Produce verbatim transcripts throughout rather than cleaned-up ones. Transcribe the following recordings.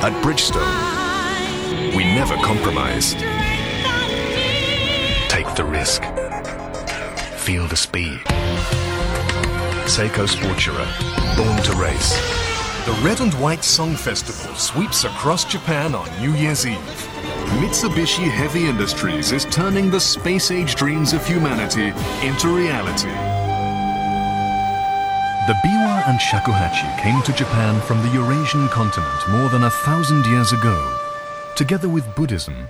At Bridgestone, we never compromise. Take the risk. Feel the speed. Seiko Sportura, born to race. The Red and White Song Festival sweeps across Japan on New Year's Eve. Mitsubishi Heavy Industries is turning the space-age dreams of humanity into reality. The biwa and shakuhachi came to Japan from the Eurasian continent more than a thousand years ago, together with Buddhism.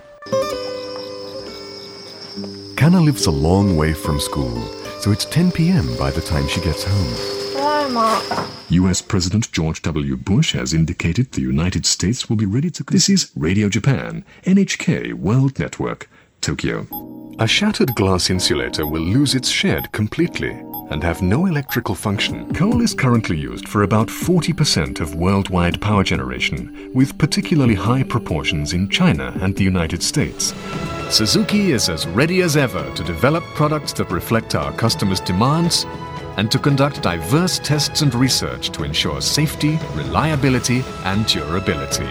Kana lives a long way from school, so it's ten p m by the time she gets home. U S President George W. Bush has indicated the United States will be ready to... This is Radio Japan, N H K World Network, Tokyo. A shattered glass insulator will lose its shed completely and have no electrical function. Coal is currently used for about forty percent of worldwide power generation, with particularly high proportions in China and the United States. Suzuki is as ready as ever to develop products that reflect our customers' demands and to conduct diverse tests and research to ensure safety, reliability, and durability.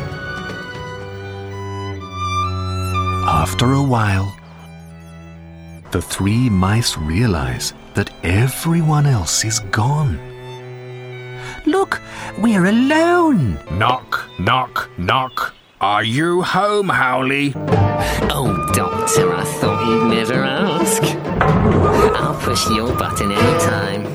After a while, the three mice realize that everyone else is gone. Look, we're alone. Knock, knock, knock. Are you home, Howley? Oh, Doctor, I thought you'd never ask. I'll push your button anytime.